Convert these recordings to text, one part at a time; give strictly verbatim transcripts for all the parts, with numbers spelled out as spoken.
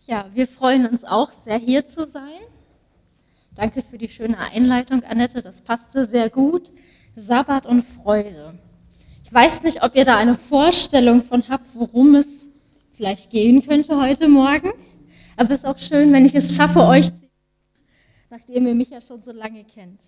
Ja, wir freuen uns auch sehr, hier zu sein. Danke für die schöne Einleitung, Annette, das passte sehr gut. Sabbat und Freude. Ich weiß nicht, ob ihr da eine Vorstellung von habt, worum es vielleicht gehen könnte heute Morgen, aber es ist auch schön, wenn ich es schaffe, euch zu, nachdem ihr mich ja schon so lange kennt.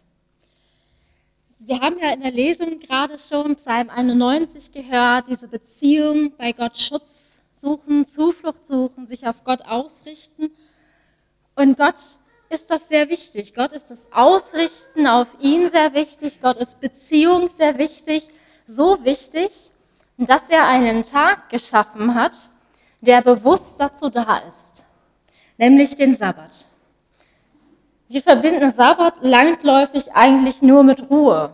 Wir haben ja in der Lesung gerade schon Psalm einundneunzig gehört, diese Beziehung bei Gott Schutz suchen, Zuflucht suchen, sich auf Gott ausrichten. Und Gott ist das sehr wichtig. Gott ist das Ausrichten auf ihn sehr wichtig. Gott ist Beziehung sehr wichtig. So wichtig, dass er einen Tag geschaffen hat, der bewusst dazu da ist, nämlich den Sabbat. Wir verbinden Sabbat langläufig eigentlich nur mit Ruhe,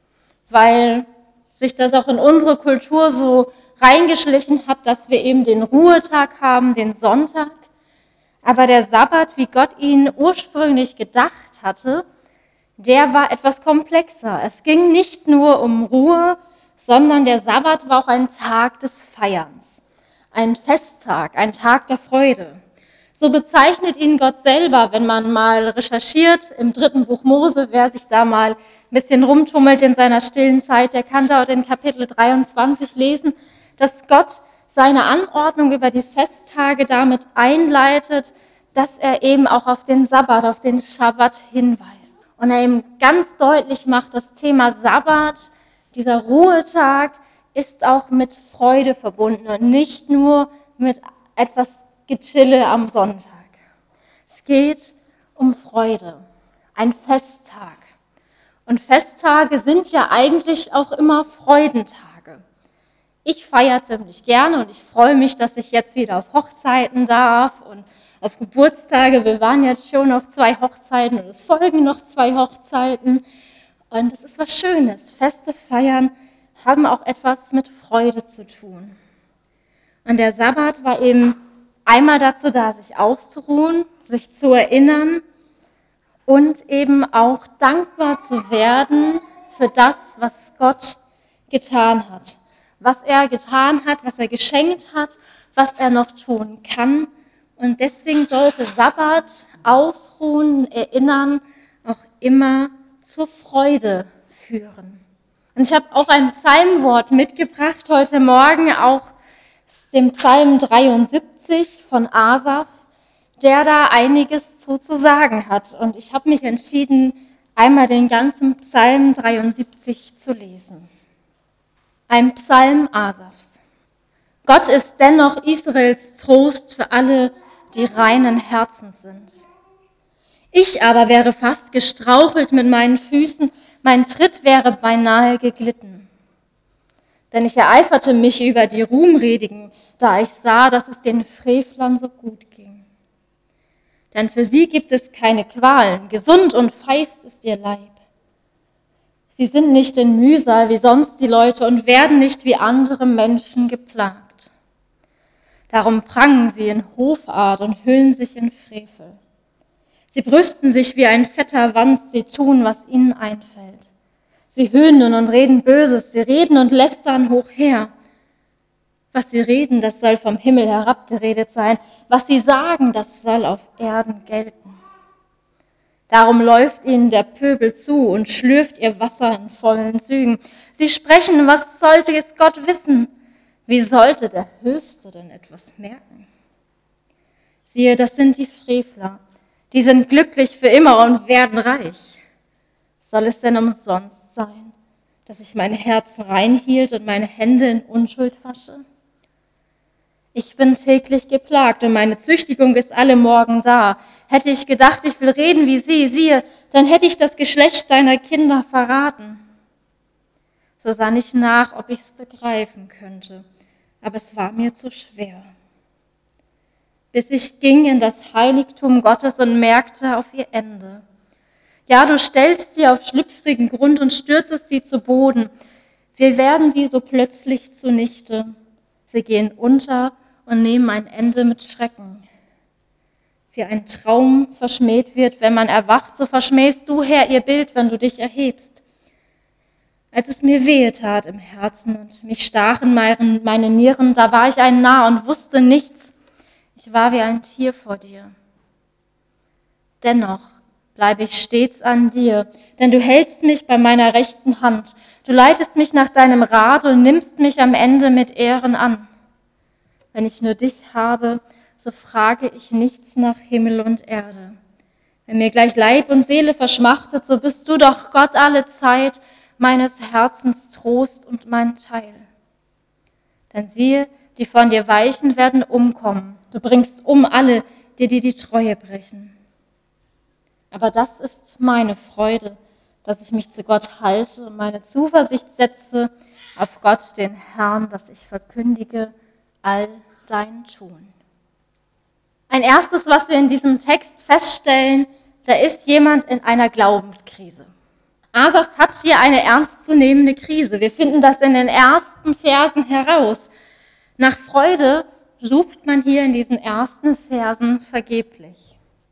weil sich das auch in unsere Kultur so reingeschlichen hat, dass wir eben den Ruhetag haben, den Sonntag. Aber der Sabbat, wie Gott ihn ursprünglich gedacht hatte, der war etwas komplexer. Es ging nicht nur um Ruhe, sondern der Sabbat war auch ein Tag des Feierns, ein Festtag, ein Tag der Freude. So bezeichnet ihn Gott selber, wenn man mal recherchiert im dritten Buch Mose, wer sich da mal ein bisschen rumtummelt in seiner stillen Zeit, der kann da in Kapitel dreiundzwanzig lesen, dass Gott seine Anordnung über die Festtage damit einleitet, dass er eben auch auf den Sabbat, auf den Schabbat hinweist. Und er eben ganz deutlich macht, das Thema Sabbat, dieser Ruhetag, ist auch mit Freude verbunden und nicht nur mit etwas Gechille am Sonntag. Es geht um Freude, ein Festtag. Und Festtage sind ja eigentlich auch immer Freudentage. Ich feiere ziemlich gerne und ich freue mich, dass ich jetzt wieder auf Hochzeiten darf und auf Geburtstage. Wir waren jetzt schon auf zwei Hochzeiten und es folgen noch zwei Hochzeiten. Und es ist was Schönes. Feste feiern haben auch etwas mit Freude zu tun. Und der Sabbat war eben einmal dazu da, sich auszuruhen, sich zu erinnern und eben auch dankbar zu werden für das, was Gott getan hat. Was er getan hat, was er geschenkt hat, was er noch tun kann. Und deswegen sollte Sabbat, Ausruhen, Erinnern auch immer zur Freude führen. Und ich habe auch ein Psalmwort mitgebracht heute Morgen, auch dem Psalm dreiundsiebzig von Asaf, der da einiges zu, zu sagen hat. Und ich habe mich entschieden, einmal den ganzen Psalm dreiundsiebzig zu lesen. Ein Psalm Asafs. Gott ist dennoch Israels Trost für alle, die reinen Herzens sind. Ich aber wäre fast gestrauchelt mit meinen Füßen, mein Tritt wäre beinahe geglitten. Denn ich ereiferte mich über die Ruhmredigen, da ich sah, dass es den Frevlern so gut ging. Denn für sie gibt es keine Qualen, gesund und feist ist ihr Leib. Sie sind nicht in Mühsal wie sonst die Leute und werden nicht wie andere Menschen geplagt. Darum prangen sie in Hoffart und hüllen sich in Frevel. Sie brüsten sich wie ein fetter Wanst, sie tun, was ihnen einfällt. Sie höhnen und reden Böses, sie reden und lästern hochher. Was sie reden, das soll vom Himmel herabgeredet sein. Was sie sagen, das soll auf Erden gelten. Darum läuft ihnen der Pöbel zu und schlürft ihr Wasser in vollen Zügen. Sie sprechen, was sollte es Gott wissen? Wie sollte der Höchste denn etwas merken? Siehe, das sind die Frevler, die sind glücklich für immer und werden reich. Soll es denn umsonst sein, dass ich mein Herz reinhielt und meine Hände in Unschuld wasche? Ich bin täglich geplagt und meine Züchtigung ist alle Morgen da. Hätte ich gedacht, ich will reden wie sie, siehe, dann hätte ich das Geschlecht deiner Kinder verraten. So sann ich nach, ob ich es begreifen könnte, aber es war mir zu schwer. Bis ich ging in das Heiligtum Gottes und merkte auf ihr Ende. Ja, du stellst sie auf schlüpfrigen Grund und stürzest sie zu Boden. Wir werden sie so plötzlich zunichte. Sie gehen unter und nehmen ein Ende mit Schrecken. Wie ein Traum verschmäht wird, wenn man erwacht, so verschmähst du, Herr, ihr Bild, wenn du dich erhebst. Als es mir wehe tat im Herzen und mich stachen meine Nieren, da war ich ein Narr und wusste nichts. Ich Ich war wie ein Tier vor dir. Dennoch bleibe ich stets an dir, denn du hältst mich bei meiner rechten Hand. Du leitest mich nach deinem Rat und nimmst mich am Ende mit Ehren an. Wenn ich nur dich habe, so frage ich nichts nach Himmel und Erde. Wenn mir gleich Leib und Seele verschmachtet, so bist du doch Gott alle Zeit, meines Herzens Trost und mein Teil. Denn siehe, die von dir weichen, werden umkommen. Du bringst um alle, die dir die Treue brechen. Aber das ist meine Freude, dass ich mich zu Gott halte und meine Zuversicht setze auf Gott, den Herrn, dass ich verkündige all dein Tun. Ein erstes, was wir in diesem Text feststellen, da ist jemand in einer Glaubenskrise. Asaf hat hier eine ernstzunehmende Krise. Wir finden das in den ersten Versen heraus. Nach Freude sucht man hier in diesen ersten Versen vergeblich.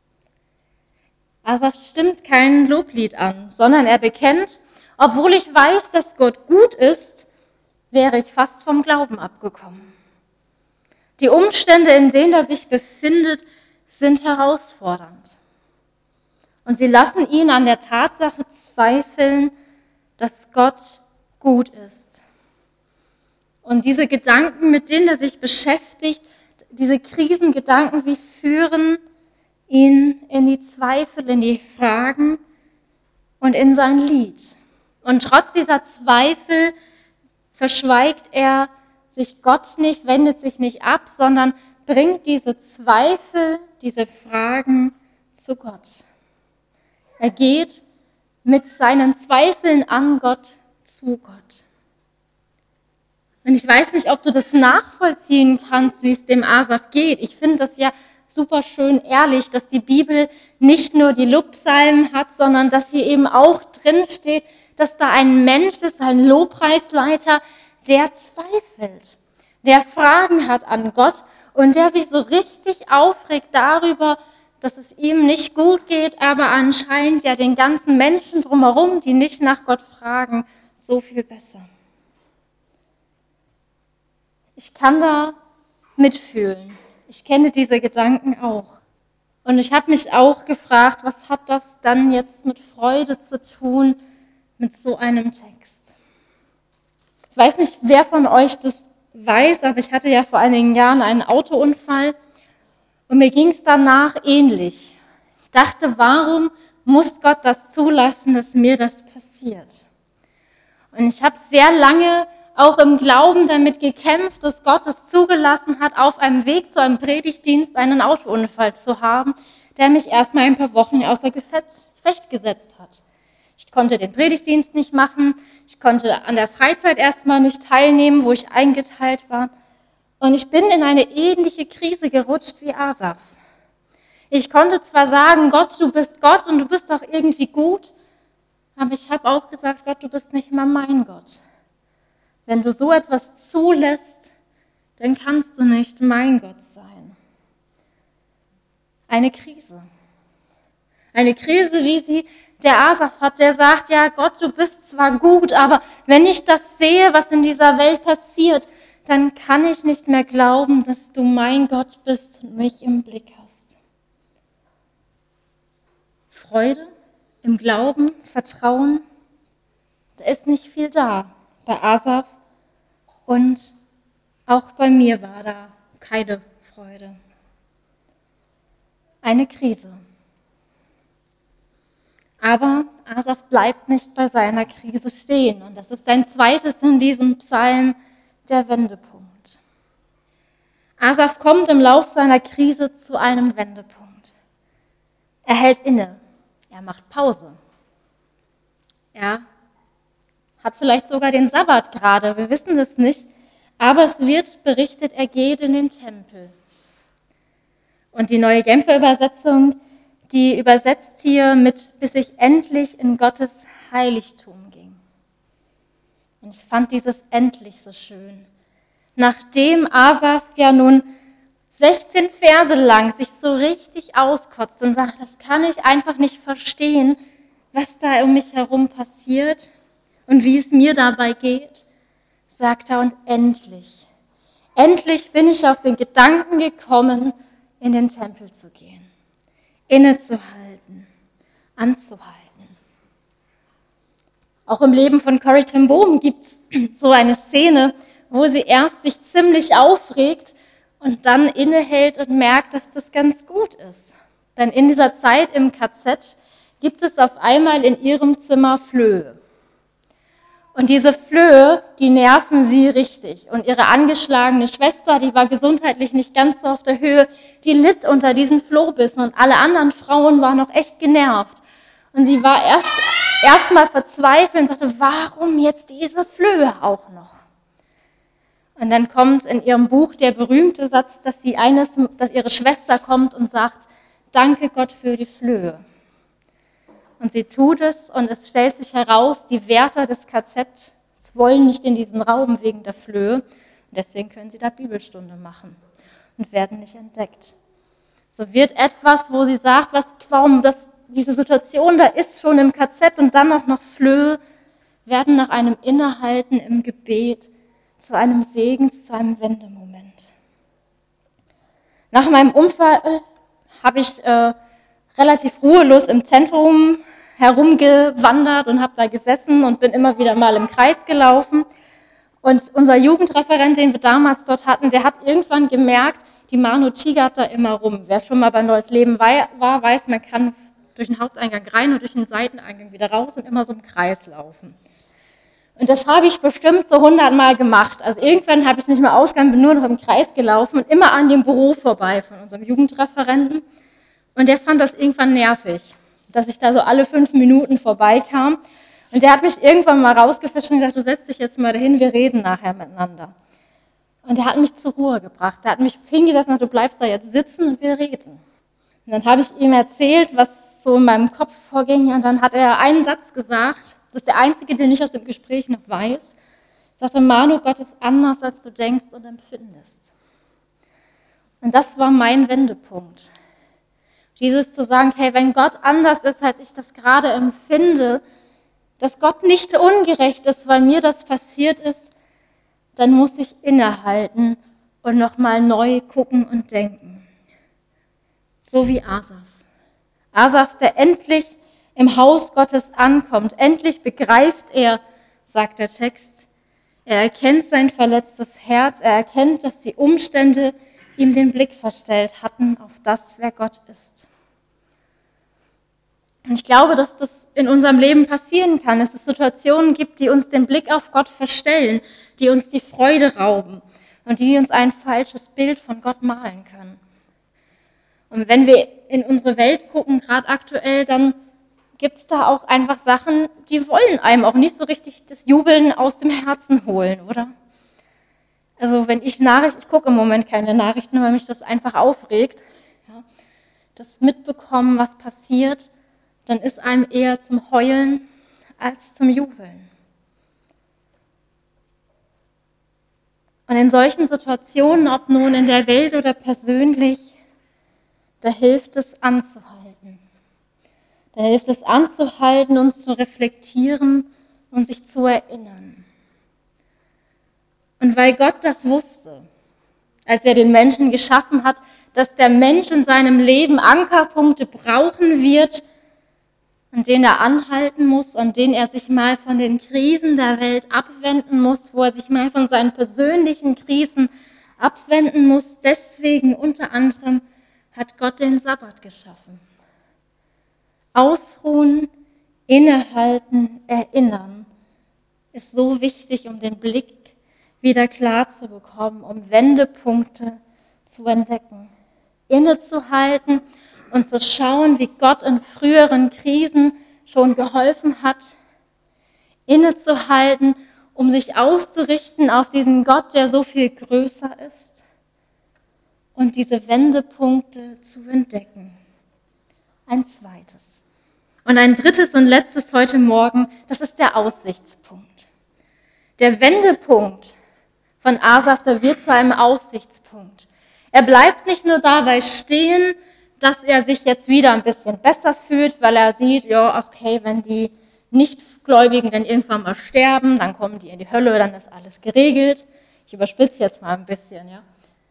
Asaf stimmt kein Loblied an, sondern er bekennt, obwohl ich weiß, dass Gott gut ist, wäre ich fast vom Glauben abgekommen. Die Umstände, in denen er sich befindet, sind herausfordernd. Und sie lassen ihn an der Tatsache zweifeln, dass Gott gut ist. Und diese Gedanken, mit denen er sich beschäftigt, diese Krisengedanken, sie führen ihn in die Zweifel, in die Fragen und in sein Lied. Und trotz dieser Zweifel verschweigt er sich Gott nicht, wendet sich nicht ab, sondern bringt diese Zweifel, diese Fragen zu Gott. Er geht mit seinen Zweifeln an Gott zu Gott. Und ich weiß nicht, ob du das nachvollziehen kannst, wie es dem Asaf geht. Ich finde das ja super schön ehrlich, dass die Bibel nicht nur die Lobpsalmen hat, sondern dass hier eben auch drin steht, dass da ein Mensch ist, ein Lobpreisleiter, der zweifelt, der Fragen hat an Gott und der sich so richtig aufregt darüber, dass es ihm nicht gut geht, aber anscheinend ja den ganzen Menschen drumherum, die nicht nach Gott fragen, so viel besser. Ich kann da mitfühlen. Ich kenne diese Gedanken auch. Und ich habe mich auch gefragt, was hat das dann jetzt mit Freude zu tun, mit so einem Text? Ich weiß nicht, wer von euch das weiß, aber ich hatte ja vor einigen Jahren einen Autounfall und mir ging es danach ähnlich. Ich dachte, warum muss Gott das zulassen, dass mir das passiert? Und ich habe sehr lange auch im Glauben damit gekämpft, dass Gott es zugelassen hat, auf einem Weg zu einem Predigtdienst einen Autounfall zu haben, der mich erstmal ein paar Wochen außer Gefecht gesetzt hat. Ich konnte den Predigtdienst nicht machen, ich konnte an der Freizeit erstmal nicht teilnehmen, wo ich eingeteilt war. Und ich bin in eine ähnliche Krise gerutscht wie Asaf. Ich konnte zwar sagen, Gott, du bist Gott und du bist doch irgendwie gut, aber ich habe auch gesagt, Gott, du bist nicht mal mein Gott. Wenn du so etwas zulässt, dann kannst du nicht mein Gott sein. Eine Krise. Eine Krise, wie sie der Asaf hat, der sagt, ja Gott, du bist zwar gut, aber wenn ich das sehe, was in dieser Welt passiert, dann kann ich nicht mehr glauben, dass du mein Gott bist und mich im Blick hast. Freude im Glauben, Vertrauen, da ist nicht viel da bei Asaf und auch bei mir war da keine Freude. Eine Krise. Aber Asaf bleibt nicht bei seiner Krise stehen und das ist ein zweites in diesem Psalm, der Wendepunkt. Asaf kommt im Lauf seiner Krise zu einem Wendepunkt. Er hält inne, er macht Pause. Er hat vielleicht sogar den Sabbat gerade, wir wissen es nicht, aber es wird berichtet, er geht in den Tempel. Und die Neue Genfer Übersetzung, die übersetzt hier mit, bis ich endlich in Gottes Heiligtum ging. Und ich fand dieses endlich so schön. Nachdem Asaf ja nun sechzehn Verse lang sich so richtig auskotzt und sagt, das kann ich einfach nicht verstehen, was da um mich herum passiert und wie es mir dabei geht, sagt er, und endlich, endlich bin ich auf den Gedanken gekommen, in den Tempel zu gehen, innezuhalten, anzuhalten. Auch im Leben von Corrie ten Boom gibt es so eine Szene, wo sie erst sich ziemlich aufregt und dann innehält und merkt, dass das ganz gut ist. Denn in dieser Zeit im K Z gibt es auf einmal in ihrem Zimmer Flöhe. Und diese Flöhe, die nerven sie richtig. Und ihre angeschlagene Schwester, die war gesundheitlich nicht ganz so auf der Höhe, die litt unter diesen Flohbissen und alle anderen Frauen waren noch echt genervt. Und sie war erst erstmal verzweifelt und sagte, warum jetzt diese Flöhe auch noch? Und dann kommt in ihrem Buch der berühmte Satz, dass, sie eines, dass ihre Schwester kommt und sagt, danke Gott für die Flöhe. Und sie tut es und es stellt sich heraus, die Wärter des K Z wollen nicht in diesen Raum wegen der Flöhe. Und deswegen können sie da Bibelstunde machen und werden nicht entdeckt. So wird etwas, wo sie sagt, was, warum das, diese Situation da ist schon im K Z und dann auch noch Flöhe, werden nach einem Innehalten im Gebet zu einem Segen, zu einem Wendemoment. Nach meinem Unfall habe ich äh, relativ ruhelos im Zentrum herumgewandert und habe da gesessen und bin immer wieder mal im Kreis gelaufen. Und unser Jugendreferent, den wir damals dort hatten, der hat irgendwann gemerkt, die Manu tigert da immer rum. Wer schon mal bei Neues Leben war, weiß, man kann durch den Haupteingang rein und durch den Seiteneingang wieder raus und immer so im Kreis laufen. Und das habe ich bestimmt so hundertmal gemacht. Also irgendwann habe ich nicht mehr ausgegangen, bin nur noch im Kreis gelaufen und immer an dem Büro vorbei von unserem Jugendreferenten. Und der fand das irgendwann nervig, dass ich da so alle fünf Minuten vorbeikam. Und der hat mich irgendwann mal rausgefischt und gesagt, du setz dich jetzt mal dahin, wir reden nachher miteinander. Und der hat mich zur Ruhe gebracht. Der hat mich hingesetzt und gesagt, du bleibst da jetzt sitzen und wir reden. Und dann habe ich ihm erzählt, was so in meinem Kopf vorging. Und dann hat er einen Satz gesagt, das ist der einzige, den ich aus dem Gespräch noch weiß. Er sagte, Manu, Gott ist anders, als du denkst und empfindest. Und das war mein Wendepunkt. Dieses zu sagen, hey, wenn Gott anders ist, als ich das gerade empfinde, dass Gott nicht ungerecht ist, weil mir das passiert ist, dann muss ich innehalten und nochmal neu gucken und denken. So wie Asaf. Asaf, der endlich im Haus Gottes ankommt. Endlich begreift er, sagt der Text, er erkennt sein verletztes Herz, er erkennt, dass die Umstände ihm den Blick verstellt hatten auf das, wer Gott ist. Und ich glaube, dass das in unserem Leben passieren kann, dass es Situationen gibt, die uns den Blick auf Gott verstellen, die uns die Freude rauben und die uns ein falsches Bild von Gott malen können. Und wenn wir in unsere Welt gucken, gerade aktuell, dann gibt es da auch einfach Sachen, die wollen einem auch nicht so richtig das Jubeln aus dem Herzen holen, oder? Also wenn ich Nachrichten, ich gucke im Moment keine Nachrichten, weil mich das einfach aufregt, ja, das mitbekommen, was passiert, dann ist einem eher zum Heulen als zum Jubeln. Und in solchen Situationen, ob nun in der Welt oder persönlich, da hilft es anzuhalten. Da hilft es anzuhalten, uns zu reflektieren und sich zu erinnern. Und weil Gott das wusste, als er den Menschen geschaffen hat, dass der Mensch in seinem Leben Ankerpunkte brauchen wird, an denen er anhalten muss, an denen er sich mal von den Krisen der Welt abwenden muss, wo er sich mal von seinen persönlichen Krisen abwenden muss. Deswegen unter anderem hat Gott den Sabbat geschaffen. Ausruhen, innehalten, erinnern ist so wichtig, um den Blick wieder klar zu bekommen, um Wendepunkte zu entdecken. Innezuhalten und zu schauen, wie Gott in früheren Krisen schon geholfen hat. Innezuhalten, um sich auszurichten auf diesen Gott, der so viel größer ist. Und diese Wendepunkte zu entdecken. Ein zweites. Und ein drittes und letztes heute Morgen, das ist der Aussichtspunkt. Der Wendepunkt von Asaf, der wird zu einem Aussichtspunkt. Er bleibt nicht nur dabei stehen, dass er sich jetzt wieder ein bisschen besser fühlt, weil er sieht, ja, okay, wenn die Nichtgläubigen dann irgendwann mal sterben, dann kommen die in die Hölle, dann ist alles geregelt. Ich überspitze jetzt mal ein bisschen, ja.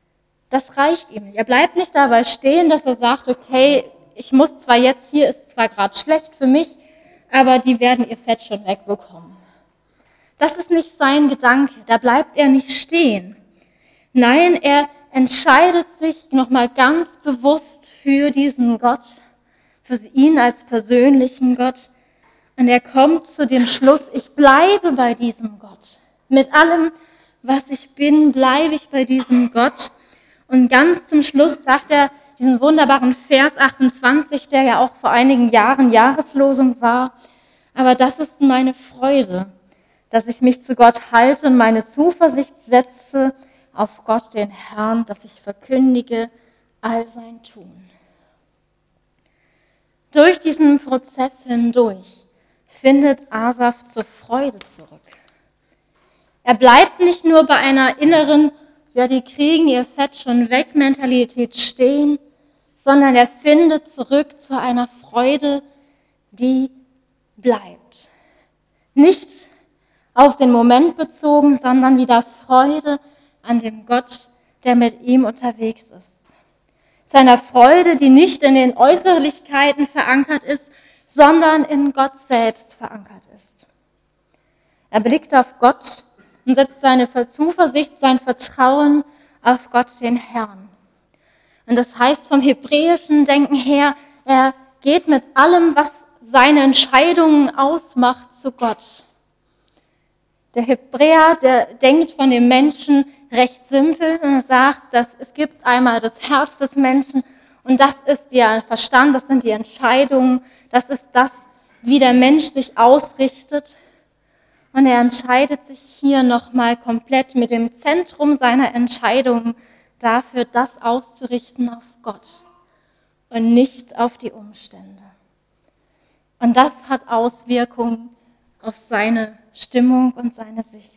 Das reicht ihm nicht. Er bleibt nicht dabei stehen, dass er sagt, okay, ich muss zwar jetzt, hier ist zwar gerade schlecht für mich, aber die werden ihr Fett schon wegbekommen. Das ist nicht sein Gedanke, da bleibt er nicht stehen. Nein, er entscheidet sich nochmal ganz bewusst für diesen Gott, für ihn als persönlichen Gott. Und er kommt zu dem Schluss, ich bleibe bei diesem Gott. Mit allem, was ich bin, bleibe ich bei diesem Gott. Und ganz zum Schluss sagt er diesen wunderbaren Vers achtundzwanzig, der ja auch vor einigen Jahren Jahreslosung war. Aber das ist meine Freude, dass ich mich zu Gott halte und meine Zuversicht setze auf Gott, den Herrn, dass ich verkündige all sein Tun. Durch diesen Prozess hindurch findet Asaf zur Freude zurück. Er bleibt nicht nur bei einer inneren, ja, die kriegen ihr Fett schon weg Mentalität stehen, sondern er findet zurück zu einer Freude, die bleibt. Nicht auf den Moment bezogen, sondern wieder Freude an dem Gott, der mit ihm unterwegs ist. Seiner Freude, die nicht in den Äußerlichkeiten verankert ist, sondern in Gott selbst verankert ist. Er blickt auf Gott und setzt seine Zuversicht, sein Vertrauen auf Gott, den Herrn. Und das heißt vom hebräischen Denken her, er geht mit allem, was seine Entscheidungen ausmacht, zu Gott. Der Hebräer, der denkt von dem Menschen recht simpel und sagt, dass es gibt einmal das Herz des Menschen und das ist der Verstand, das sind die Entscheidungen, das ist das, wie der Mensch sich ausrichtet. Und er entscheidet sich hier nochmal komplett mit dem Zentrum seiner Entscheidungen dafür, das auszurichten auf Gott und nicht auf die Umstände. Und das hat Auswirkungen auf seine Stimmung und seine Sicht.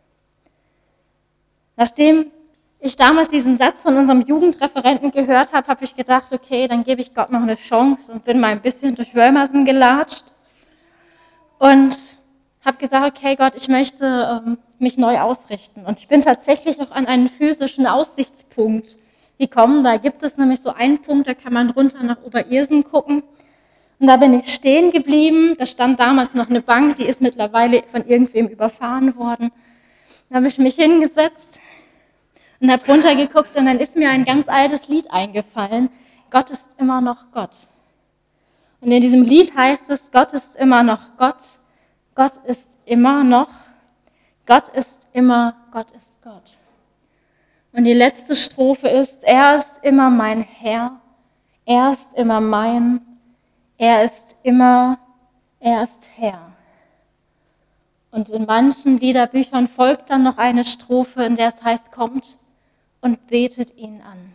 Nachdem ich damals diesen Satz von unserem Jugendreferenten gehört habe, habe ich gedacht, okay, dann gebe ich Gott noch eine Chance und bin mal ein bisschen durch Wölmersen gelatscht und habe gesagt, okay Gott, ich möchte ähm, mich neu ausrichten. Und ich bin tatsächlich auch an einen physischen Aussichtspunkt gekommen. Da gibt es nämlich so einen Punkt, da kann man runter nach Oberirsen gucken. Und da bin ich stehen geblieben. Da stand damals noch eine Bank, die ist mittlerweile von irgendwem überfahren worden. Da habe ich mich hingesetzt und habe runtergeguckt und dann ist mir ein ganz altes Lied eingefallen. Gott ist immer noch Gott. Und in diesem Lied heißt es, Gott ist immer noch Gott. Gott ist immer noch, Gott ist immer, Gott ist Gott. Und die letzte Strophe ist, er ist immer mein Herr, er ist immer mein, er ist immer, er ist Herr. Und in manchen Liederbüchern folgt dann noch eine Strophe, in der es heißt, kommt und betet ihn an.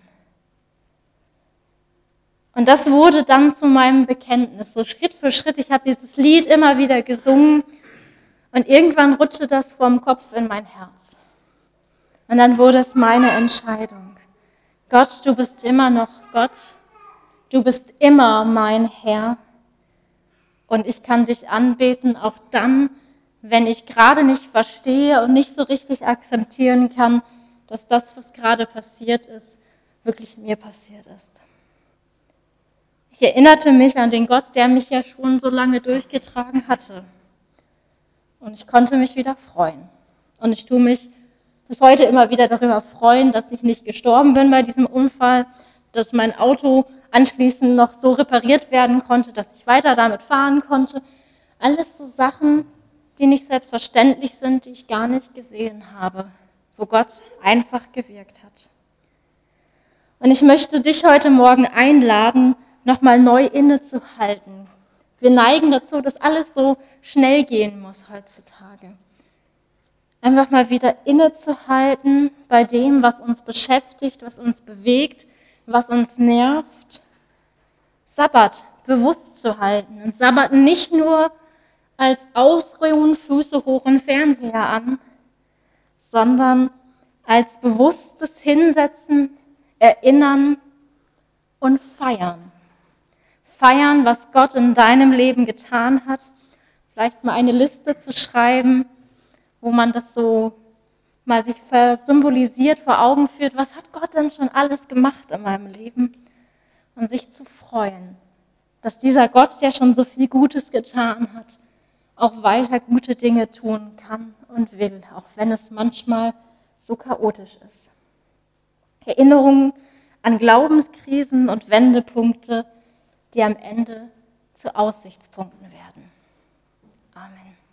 Und das wurde dann zu meinem Bekenntnis, so Schritt für Schritt. Ich habe dieses Lied immer wieder gesungen und irgendwann rutschte das vom Kopf in mein Herz. Und dann wurde es meine Entscheidung. Gott, du bist immer noch Gott, du bist immer mein Herr und ich kann dich anbeten, auch dann, wenn ich gerade nicht verstehe und nicht so richtig akzeptieren kann, dass das, was gerade passiert ist, wirklich mir passiert ist. Ich erinnerte mich an den Gott, der mich ja schon so lange durchgetragen hatte. Und ich konnte mich wieder freuen. Und ich tue mich bis heute immer wieder darüber freuen, dass ich nicht gestorben bin bei diesem Unfall, dass mein Auto anschließend noch so repariert werden konnte, dass ich weiter damit fahren konnte. Alles so Sachen, die nicht selbstverständlich sind, die ich gar nicht gesehen habe, wo Gott einfach gewirkt hat. Und ich möchte dich heute Morgen einladen, nochmal neu innezuhalten. Wir neigen dazu, dass alles so schnell gehen muss heutzutage. Einfach mal wieder innezuhalten bei dem, was uns beschäftigt, was uns bewegt, was uns nervt. Sabbat bewusst zu halten. Und Sabbat nicht nur als Ausruhen, Füße hoch und Fernseher an, sondern als bewusstes Hinsetzen, Erinnern und Feiern. Feiern, was Gott in deinem Leben getan hat. Vielleicht mal eine Liste zu schreiben, wo man das so mal sich symbolisiert vor Augen führt, was hat Gott denn schon alles gemacht in meinem Leben? Und sich zu freuen, dass dieser Gott, der schon so viel Gutes getan hat, auch weiter gute Dinge tun kann und will, auch wenn es manchmal so chaotisch ist. Erinnerungen an Glaubenskrisen und Wendepunkte, die am Ende zu Aussichtspunkten werden. Amen.